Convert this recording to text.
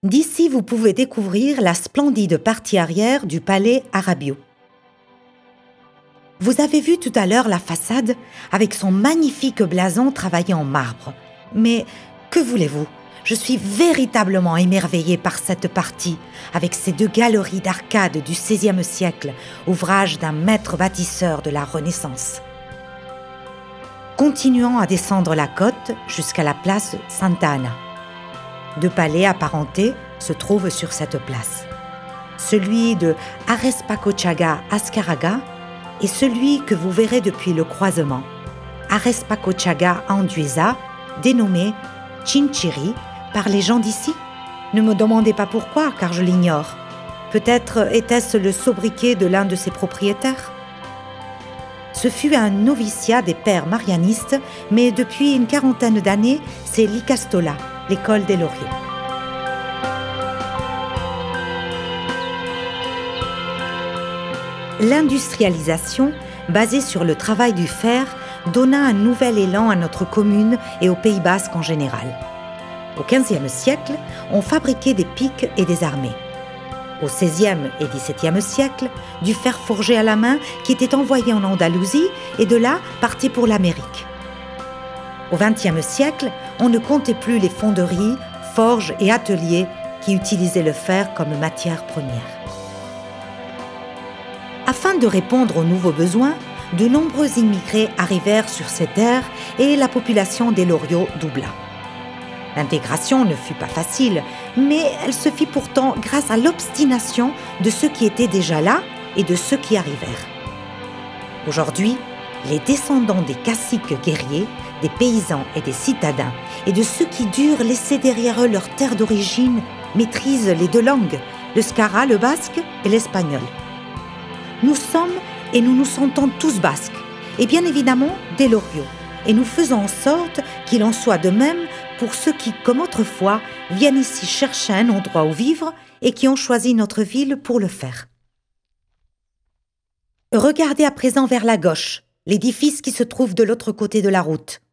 D'ici, vous pouvez découvrir la splendide partie arrière du palais Arabiou. Vous avez vu tout à l'heure la façade avec son magnifique blason travaillé en marbre. Mais que voulez-vous ? Je suis véritablement émerveillée par cette partie, avec ces deux galeries d'arcades du XVIe siècle, ouvrage d'un maître bâtisseur de la Renaissance. Continuons à descendre la côte jusqu'à la place Santa Ana. Deux palais apparentés se trouvent sur cette place. Celui de Arespacochaga Azcárraga et celui que vous verrez depuis le croisement, Arespacochaga Andueza, dénommé Chinchiri par les gens d'ici. Ne me demandez pas pourquoi, car je l'ignore. Peut-être était-ce le sobriquet de l'un de ses propriétaires. Ce fut un noviciat des pères marianistes, mais depuis une quarantaine d'années, c'est l'Icastola, l'école des Loriaux. L'industrialisation, basée sur le travail du fer, donna un nouvel élan à notre commune et au Pays basque en général. Au XVe siècle, on fabriquait des pics et des armets. Au XVIe et XVIIe siècle, du fer forgé à la main qui était envoyé en Andalousie et de là partait pour l'Amérique. Au XXe siècle, on ne comptait plus les fonderies, forges et ateliers qui utilisaient le fer comme matière première. Afin de répondre aux nouveaux besoins, de nombreux immigrés arrivèrent sur ces terres et la population des Loriaux doubla. L'intégration ne fut pas facile, mais elle se fit pourtant grâce à l'obstination de ceux qui étaient déjà là et de ceux qui arrivèrent. Aujourd'hui, les descendants des caciques guerriers, des paysans et des citadins, et de ceux qui durent laisser derrière eux leur terre d'origine, maîtrisent les deux langues, le skara, le basque et l'espagnol. Nous sommes et nous nous sentons tous basques, et bien évidemment des Loriaux, et nous faisons en sorte qu'il en soit de même pour ceux qui, comme autrefois, viennent ici chercher un endroit où vivre et qui ont choisi notre ville pour le faire. Regardez à présent vers la gauche, l'édifice qui se trouve de l'autre côté de la route.